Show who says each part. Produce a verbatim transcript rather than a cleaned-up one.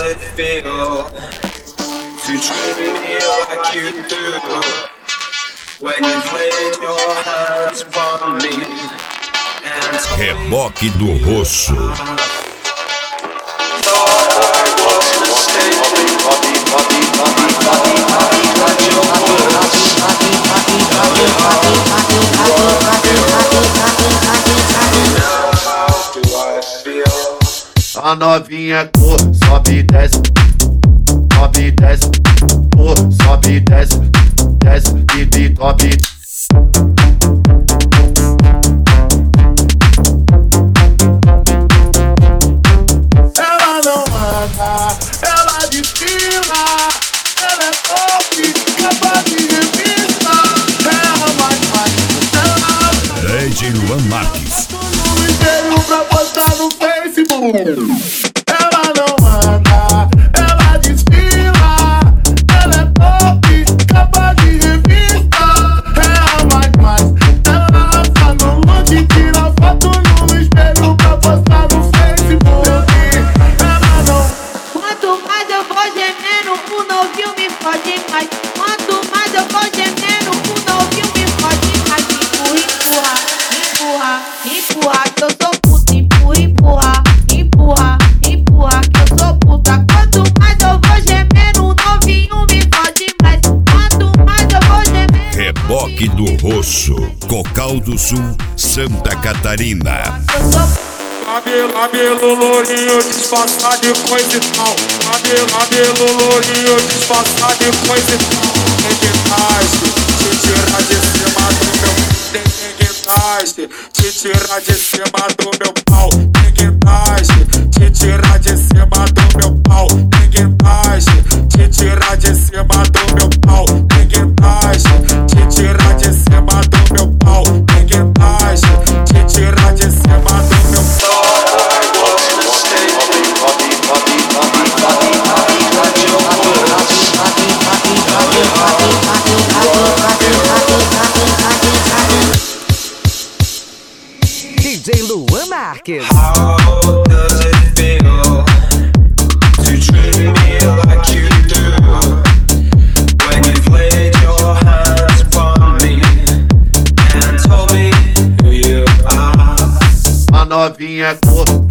Speaker 1: it feel to treat me like you do when you've laid your hands upon me and told me
Speaker 2: Reboque do Rosso.
Speaker 1: thought I was mistaken, but your words now how do I feel?
Speaker 3: A novinha cor, sobe e desce, sobe e desce, cor, sobe e desce, desce, bibi, sobe. Ela não anda, ela desfila, ela é top, capa de revista, ela vai, vai, ela
Speaker 2: D J Luan Marques.
Speaker 3: no espelho pra postar no Facebook. Ela não anda, ela desfila, ela é top, capa de revista, ela vai mais, ela arrasa no monte, tira foto no espelho pra postar no Facebook. Ela não.
Speaker 4: Quanto mais eu vou gemendo, o novinho me fode mais. Quanto mais eu vou gemendo, o novinho me fode mais. Empurra, empurra, empurra, empurra, que eu sou puta. Empurra, empurra, empurra, empurra, que eu sou puta. Quanto mais eu vou gemendo, o novinho me fode mais. Quanto mais eu vou gemendo.
Speaker 2: Reboque do Rosso, Cocal do Sul, Santa Catarina.
Speaker 4: Eu sou
Speaker 5: Cabelo, cabelo lourinho, disfarçado de coisa e tal. Cabelo, cabelo lourinho, disfarçado de coisa e tal. Tem guindaste, te tirar de cima do meu. Tem guindaste, te tirar de cima do meu pau. Tem guindaste, te tirar de cima do meu pau. Tem guindaste, te tirar de cima do meu pau. Tem guindaste, te tirar de cima do meu pau. Tem guindaste, te tirar de cima do meu pau.
Speaker 6: D J Luan Marques.
Speaker 1: How does it feel to treat me like you do when you've laid your hands upon me and told me who you are?
Speaker 3: A novinha cor,